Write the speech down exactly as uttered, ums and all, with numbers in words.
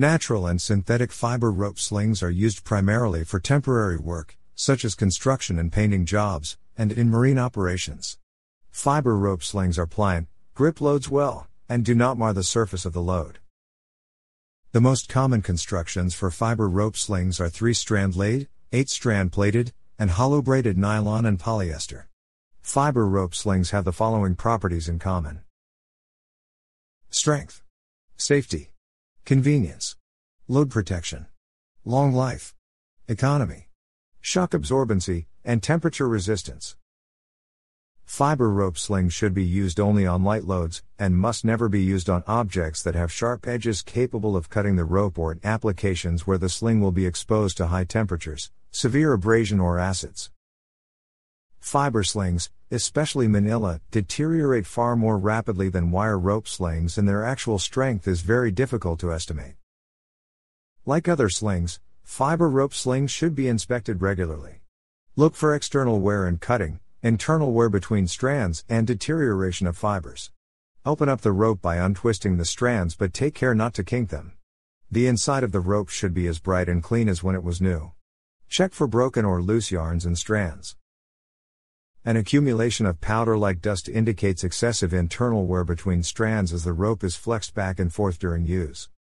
Natural and synthetic fiber rope slings are used primarily for temporary work, such as construction and painting jobs, and in marine operations. Fiber rope slings are pliant, grip loads well, and do not mar the surface of the load. The most common constructions for fiber rope slings are three-strand laid, eight-strand plated, and hollow braided nylon and polyester. Fiber rope slings have the following properties in common: strength, safety, convenience, load protection, long life, economy, shock absorbency, and temperature resistance. Fiber rope slings should be used only on light loads, and must never be used on objects that have sharp edges capable of cutting the rope or in applications where the sling will be exposed to high temperatures, severe abrasion or acids. Fiber slings, especially manila, deteriorate far more rapidly than wire rope slings, and their actual strength is very difficult to estimate. Like other slings, fiber rope slings should be inspected regularly. Look for external wear and cutting, internal wear between strands, and deterioration of fibers. Open up the rope by untwisting the strands, but take care not to kink them. The inside of the rope should be as bright and clean as when it was new. Check for broken or loose yarns and strands. An accumulation of powder-like dust indicates excessive internal wear between strands as the rope is flexed back and forth during use.